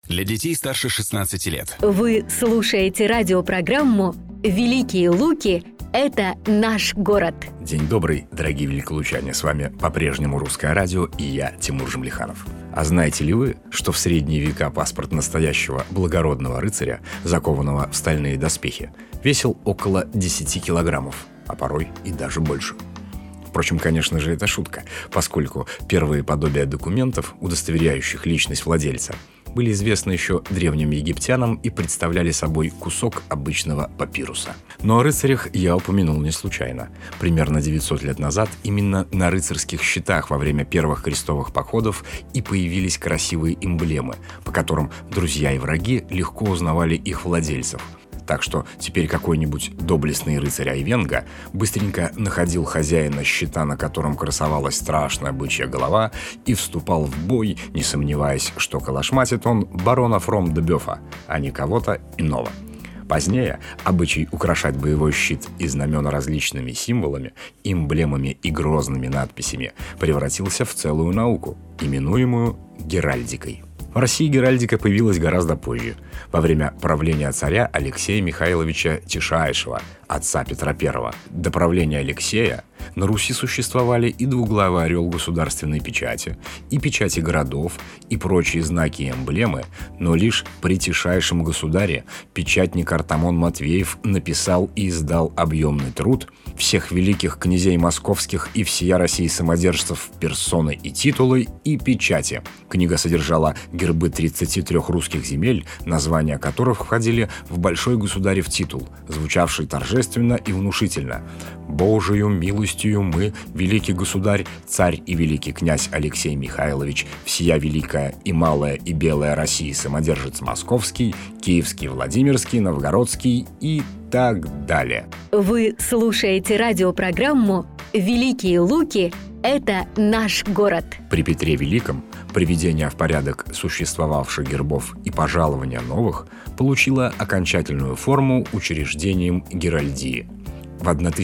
Для детей старше 16 лет. Вы слушаете радиопрограмму «Великие Луки – это наш город». День добрый, дорогие великолучане. С вами по-прежнему Русское радио и я, Тимур Жамлиханов. А знаете ли вы, что в средние века паспорт настоящего благородного рыцаря, закованного в стальные доспехи, весил около 10 килограммов, а порой и даже больше? Впрочем, конечно же, это шутка, поскольку первые подобия документов, удостоверяющих личность владельца, были известны еще древним египтянам и представляли собой кусок обычного папируса. Но о рыцарях я упомянул не случайно. Примерно 900 лет назад именно на рыцарских щитах во время первых крестовых походов и появились красивые эмблемы, по которым друзья и враги легко узнавали их владельцев. Так что теперь какой-нибудь доблестный рыцарь Айвенго быстренько находил хозяина щита, на котором красовалась страшная бычья голова, и вступал в бой, не сомневаясь, что калашматит он барона Фром де Бёфа, а не кого-то иного. Позднее обычай украшать боевой щит и знамена различными символами, эмблемами и грозными надписями превратился в целую науку, именуемую геральдикой. В России геральдика появилась гораздо позже, во время правления царя Алексея Михайловича Тишайшего, отца Петра I. До правления Алексея на Руси существовали и двуглавый орел государственной печати, и печати городов, и прочие знаки и эмблемы, но лишь при Тишайшем государе печатник Артамон Матвеев написал и издал объемный труд всех великих князей московских и всея России самодержцев персоны и титулы и печати. Книга содержала гербы 33 русских земель, названия которых входили в большой государев титул, звучавший торжественно и внушительно: «Божию милостью мы, великий государь, царь и великий князь Алексей Михайлович, всея великая и малая и белая России самодержец московский, киевский, Владимирский, новгородский» и так далее. Вы слушаете радиопрограмму «Великие Луки – это наш город». При Петре Великом приведение в порядок существовавших гербов и пожалование новых получило окончательную форму учреждением геральдии. В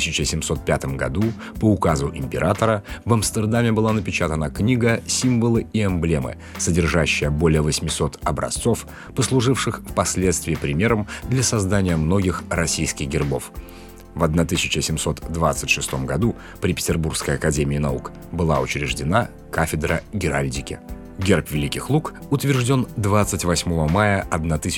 1705 году по указу императора в Амстердаме была напечатана книга «Символы и эмблемы», содержащая более 800 образцов, послуживших впоследствии примером для создания многих российских гербов. В 1726 году при Петербургской академии наук была учреждена кафедра геральдики. Герб Великих Лук утвержден 28 мая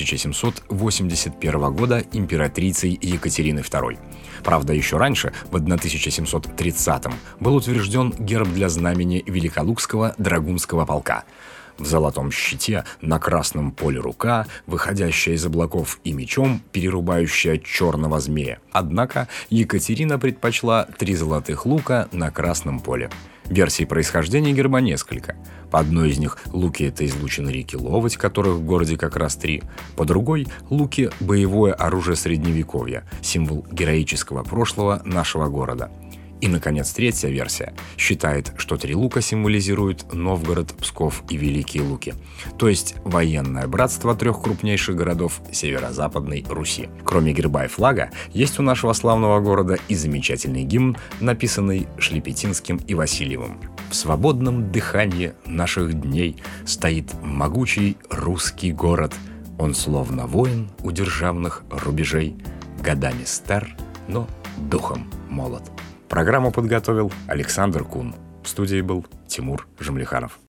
1781 года императрицей Екатериной II. Правда, еще раньше, в 1730-м, был утвержден герб для знамени Великолукского драгунского полка. В золотом щите на красном поле рука, выходящая из облаков, и мечом, перерубающая черного змея. Однако Екатерина предпочла 3 золотых лука на красном поле. Версий происхождения герба несколько. По одной из них луки — это излучины реки Ловоть, которых в городе как раз 3. По другой — луки — боевое оружие Средневековья, символ героического прошлого нашего города. И, наконец, третья версия считает, что 3 лука символизируют Новгород, Псков и Великие Луки, то есть военное братство 3 крупнейших городов северо-западной Руси. Кроме герба и флага, есть у нашего славного города и замечательный гимн, написанный Шлепетинским и Васильевым. В свободном дыхании наших дней стоит могучий русский город. Он словно воин у державных рубежей, годами стар, но духом молод. Программу подготовил Александр Кун. В студии был Тимур Жамлиханов.